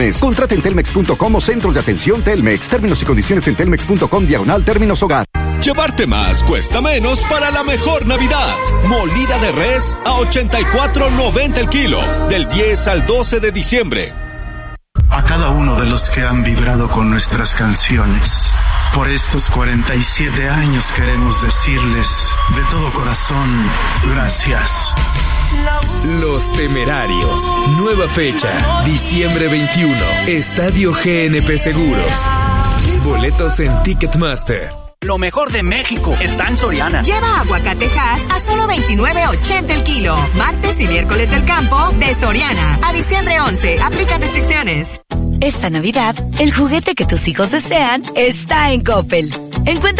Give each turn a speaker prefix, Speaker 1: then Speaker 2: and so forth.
Speaker 1: Contrate en telmex.com o centros de atención Telmex. Términos y condiciones en telmex.com/términos hogar.
Speaker 2: Llevarte más cuesta menos para la mejor Navidad. Molida de res a 84.90 el kilo. Del 10 al 12 de diciembre.
Speaker 3: A cada uno de los que han vibrado con nuestras canciones, por estos 47 años queremos decirles de todo corazón, gracias.
Speaker 4: Los Temerarios. Nueva fecha, diciembre 21. Estadio GNP Seguros. Boletos en Ticketmaster.
Speaker 5: Lo mejor de México está en Soriana.
Speaker 6: Lleva aguacate Hass a solo $29.80 el kilo. Martes y miércoles del campo de Soriana. A diciembre 11. Aplica restricciones.
Speaker 7: Esta Navidad, el juguete que tus hijos desean está en Coppel. Encuentra